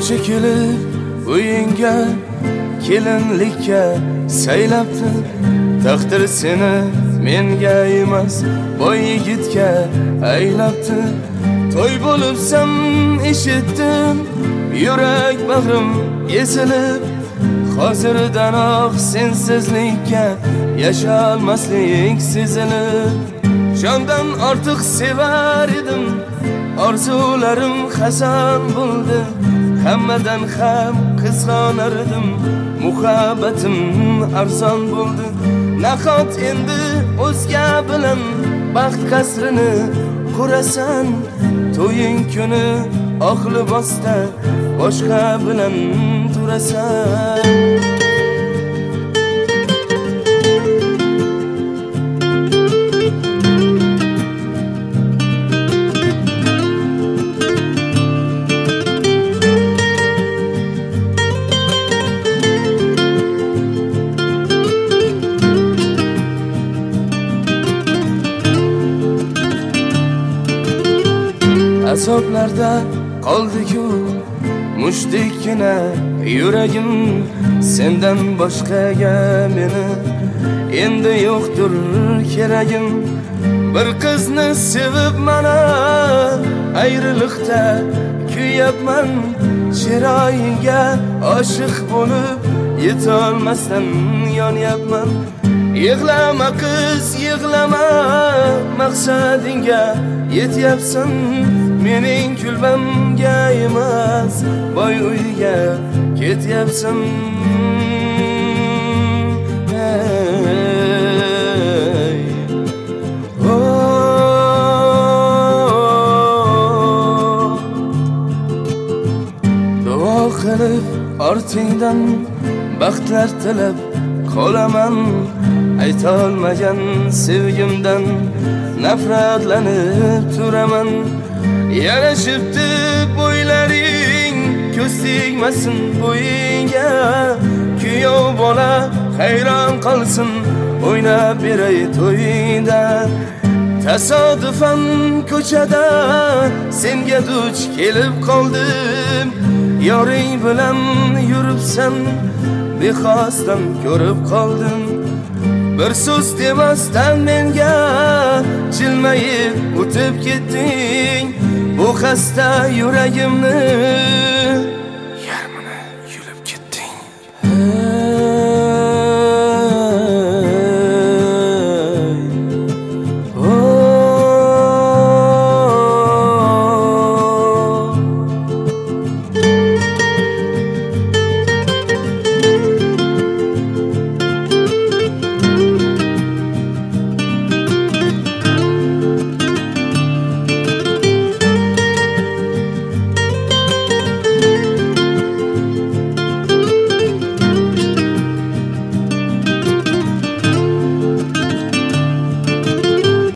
boshi kelib uyingga kelinlikka saylabdi. Taqdir seni menga emas boy yigitga aylabdi. To'y bo'libsam eshitdim, yurak bag'rim ezilib. Hozirdanoq sensizlikka yasholmaslik sezilib. Jondan ortiq sevar edim, orzularim xazon bo'ldi. Hammadan ham qizg'onar edim, muhabbatim arzon bo'ldi. Nahot endi o'zga bilan baxt qasrini qurasan. To'ying kuni oq libosda boshqa bilan turasan. Azoblarda qoldi-ku mushtikkina yuragim. Sendan boshqaga meni endi yo'qdir keragim. Bir qizni sevib mana ayriliqda kuyapman. Chiroyingga oshiq bo'lib yetolmasdan yonyapman. Yig'lama qiz, yig'lama, maqsadingga yetyapsan. Mening kulbamga emas boy uyga ketyapsan. Duo qilib ortingdan baxtlar tilab qolaman. Aytolmagan sevgimdan nafratlanib turaman. Yarashibdi bo'ylaring, ko'z tegmasin bo'yingga. Kuyov bola hayron qolsin, o'ynab beray to'yingda. Tasodifan ko'chada senga duch kelib qoldim. Yoring bilan yuribsan, bexosdan ko'rib qoldim. Bir so'z demasdan menga jilmayib o'tib ketding. Bu xasta yuragimni